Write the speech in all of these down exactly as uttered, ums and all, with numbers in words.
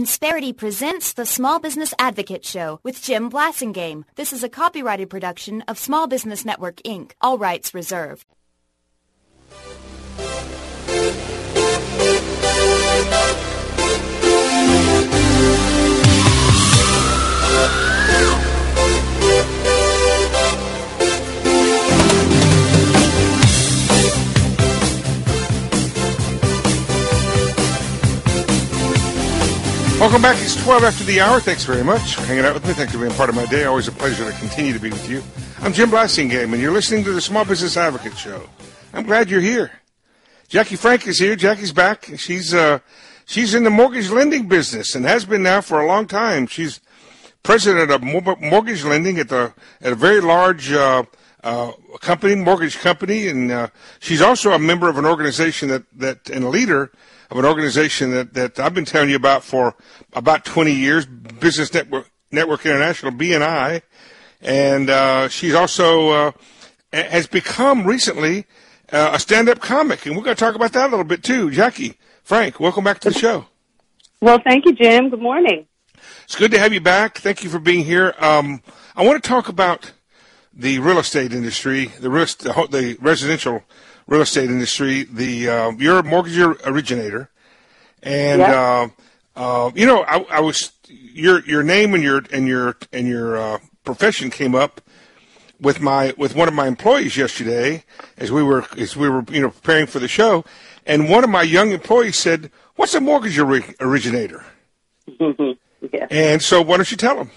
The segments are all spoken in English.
Insperity presents the Small Business Advocate Show with Jim Blasingame. This is a copyrighted production of Small Business Network, Incorporated. All rights reserved. Welcome back. It's twelve after the hour. Thanks very much for hanging out with me. Thank you for being part of my day. Always a pleasure to continue to be with you. I'm Jim Blasingame, and you're listening to the Small Business Advocate Show. I'm glad you're here. Jackie Frank is here. Jackie's back. She's uh, she's in the mortgage lending business and has been now for a long time. She's president of mortgage lending at the at a very large uh, uh, company, mortgage company, and uh, she's also a member of an organization that that and a leader of an organization that, that I've been telling you about for about twenty years, Business Network Network International, B N I, and uh, she's also uh, has become recently uh, a stand-up comic, and we're going to talk about that a little bit too. Jackie Frank, welcome back to the show. Well, thank you, Jim. Good morning. It's good to have you back. Thank you for being here. Um, I want to talk about the real estate industry, the, real, the residential real estate industry. The uh, you're a mortgage originator, and yep. uh, uh, you know I, I was your your name and your and your and your uh, profession came up with my with one of my employees yesterday as we were as we were you know preparing for the show, and one of my young employees said, "What's a mortgage ori- originator?" Yeah. And so, why don't you tell them?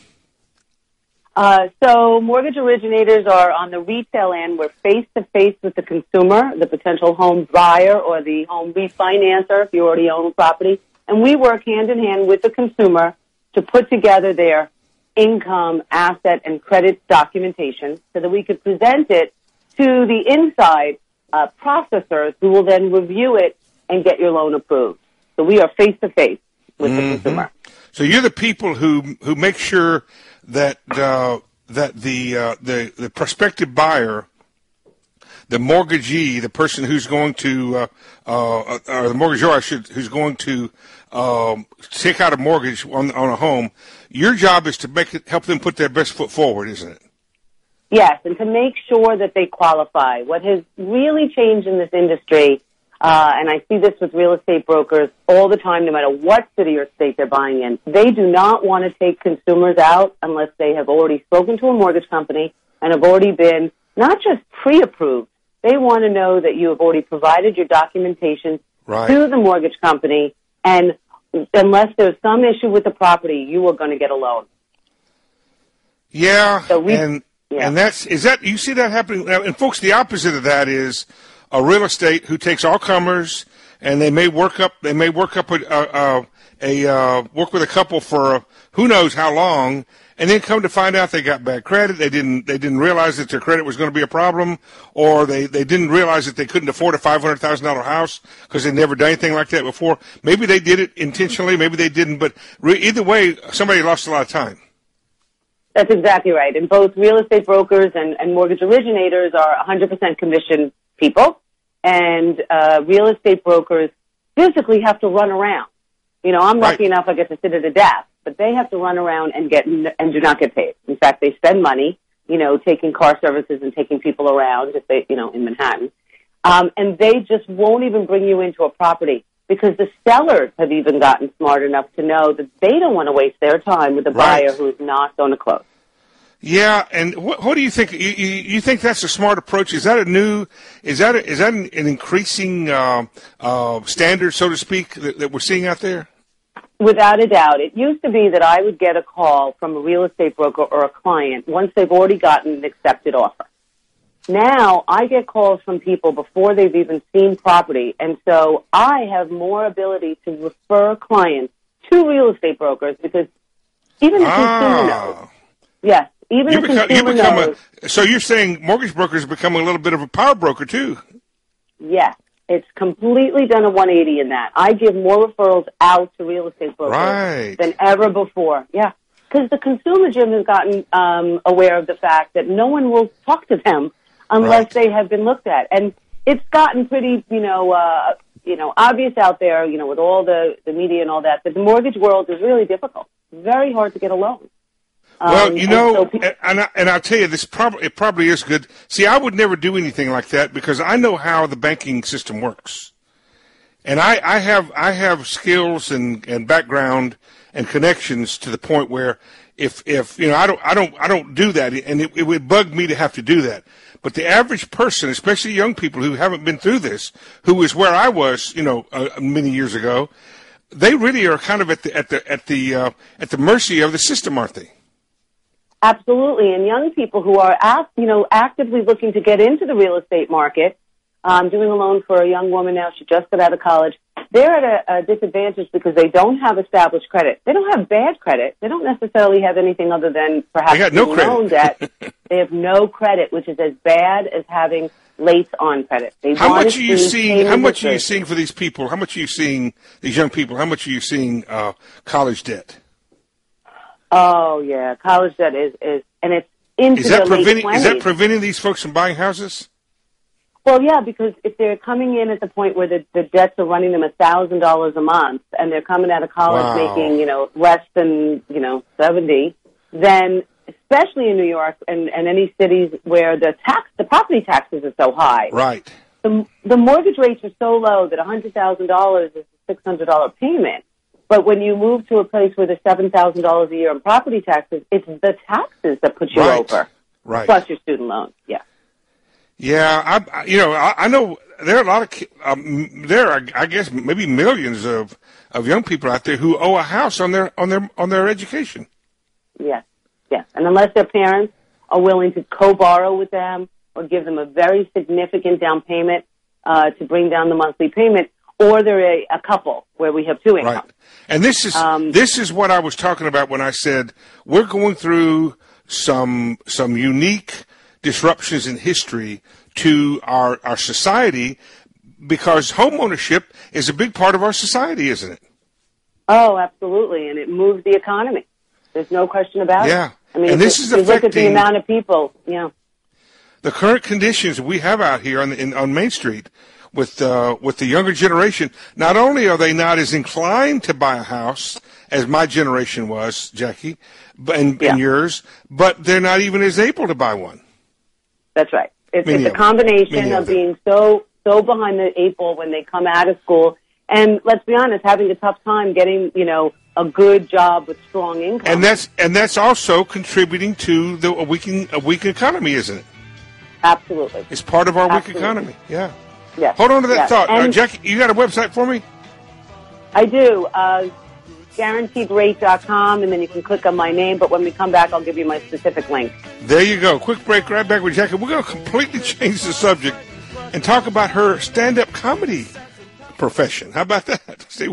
Uh, so mortgage originators are on the retail end. We're face-to-face with the consumer, the potential home buyer or the home refinancer if you already own property. And we work hand-in-hand with the consumer to put together their income, asset, and credit documentation so that we could present it to the inside uh, processors who will then review it and get your loan approved. So we are face-to-face with mm-hmm. the consumer. So you're the people who who make sure that uh, that the uh, the the prospective buyer, the mortgagee, the person who's going to uh, uh, or the mortgagor, I should, who's going to um, take out a mortgage on on a home, your job is to make it, help them put their best foot forward, isn't it? Yes, and to make sure that they qualify. What has really changed in this industry, uh, and I see this with real estate brokers all the time, no matter what city or state they're buying in, they do not want to take consumers out unless they have already spoken to a mortgage company and have already been not just pre-approved. They want to know that you have already provided your documentation right. to the mortgage company, and unless there's some issue with the property, you are going to get a loan. Yeah, so we, and yeah. and that's is that you see that happening, and folks. The opposite of that is a real estate who takes all comers, and they may work up. They may work up a a, a uh, work with a couple for uh, who knows how long, and then come to find out they got bad credit. They didn't. They didn't realize that their credit was going to be a problem, or they, they didn't realize that they couldn't afford a five hundred thousand dollar house because they'd never done anything like that before. Maybe they did it intentionally. Maybe they didn't. But re- either way, somebody lost a lot of time. That's exactly right. And both real estate brokers and, and mortgage originators are one hundred percent commission people, and uh, real estate brokers physically have to run around. You know, I'm lucky right. enough I get to sit at a desk, but they have to run around and get and do not get paid. In fact, they spend money, you know, taking car services and taking people around, if they, you know, in Manhattan, um, and they just won't even bring you into a property because the sellers have even gotten smart enough to know that they don't want to waste their time with a right. buyer who is not going to close. Yeah, and what, what do you think? You, you, you think that's a smart approach? Is that a new? Is that a, is that an, an increasing uh, uh, standard, so to speak, that, that we're seeing out there? Without a doubt. It used to be that I would get a call from a real estate broker or a client once they've already gotten an accepted offer. Now I get calls from people before they've even seen property, and so I have more ability to refer clients to real estate brokers because even the ah. consumer knows. Yes, even you the become, consumer you become knows. A, so you're saying mortgage brokers become a little bit of a power broker too? Yes. It's completely done a one eighty in that. I give more referrals out to real estate brokers right. than ever before. Yeah, because the consumer, Jim, has gotten um, aware of the fact that no one will talk to them unless right. they have been looked at. And it's gotten pretty, you know, uh, you know, obvious out there, you know, with all the, the media and all that, that the mortgage world is really difficult. Very hard to get a loan. Well, um, you know, and, so people, and, I, and I'll tell you, this probably it probably is good. See, I would never do anything like that because I know how the banking system works, and I, I have I have skills and, and background and connections to the point where if if you know I don't I don't I don't do that, and it, it would bug me to have to do that. But the average person, especially young people who haven't been through this, who is where I was, you know, uh, many years ago, they really are kind of at the at the at the uh, at the mercy of the system, aren't they? Absolutely, and young people who are, act, you know, actively looking to get into the real estate market. I'm doing a loan for a young woman now. She just got out of college. They're at a, a disadvantage because they don't have established credit. They don't have bad credit. They don't necessarily have anything other than perhaps they got no credit. loan debt. They have no credit, which is as bad as having late on credit. They how want much to are you see seeing? How much history. are you seeing for these people? How much are you seeing these young people? How much are you seeing uh, college debt? Oh yeah, college debt is is and it's into Is that their late preventing? twenties. Is that preventing these folks from buying houses? Well, yeah, because if they're coming in at the point where the, the debts are running them a thousand dollars a month, and they're coming out of college Wow. making, you know, less than, you know, seventy, then especially in New York and, and any cities where the tax, the property taxes are so high, Right. the the mortgage rates are so low that a hundred thousand dollars is a six hundred dollar payment. But when you move to a place where there's seven thousand dollars a year in property taxes, it's the taxes that put you Right. over, Right. plus your student loans. Yeah. Yeah, I, I you know, I, I know there are a lot of, ki- um, there are, I guess, maybe millions of, of young people out there who owe a house on their on their on their education. Yes, yes. And unless their parents are willing to co-borrow with them or give them a very significant down payment uh, to bring down the monthly payment, or they're a, a couple where we have two incomes. Right. And this is Um, this is what I was talking about when I said we're going through some some unique disruptions in history to our our society because homeownership is a big part of our society, isn't it? Oh, absolutely. And it moves the economy. There's no question about Yeah. it. I mean, And if this you, is if you look at the affecting- amount of people, you know. The current conditions we have out here on the, in, on Main Street with uh, with the younger generation, not only are they not as inclined to buy a house as my generation was, Jackie, but, and, Yeah. and yours, but they're not even as able to buy one. That's right. It's, Many it's a of them. combination Many of of them. being so so behind the eight ball when they come out of school, and let's be honest, having a tough time getting, you know, a good job with strong income. And that's and that's also contributing to the a weakening a weak economy, isn't it? Absolutely. It's part of our weak Absolutely. economy. Yeah. Yes. Hold on to that Yes. thought, uh, And Jackie. You got a website for me? I do. Uh, guaranteed rate dot com, and then you can click on my name. But when we come back, I'll give you my specific link. There you go. Quick break. Right back with Jackie. We're going to completely change the subject and talk about her stand-up comedy profession. How about that? Stay.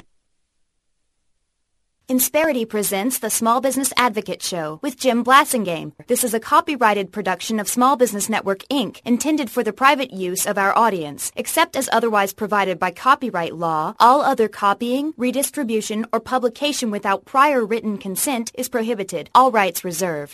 Insperity presents the Small Business Advocate Show with Jim Blasingame. This is a copyrighted production of Small Business Network, Incorporated, intended for the private use of our audience. Except as otherwise provided by copyright law, all other copying, redistribution, or publication without prior written consent is prohibited. All rights reserved.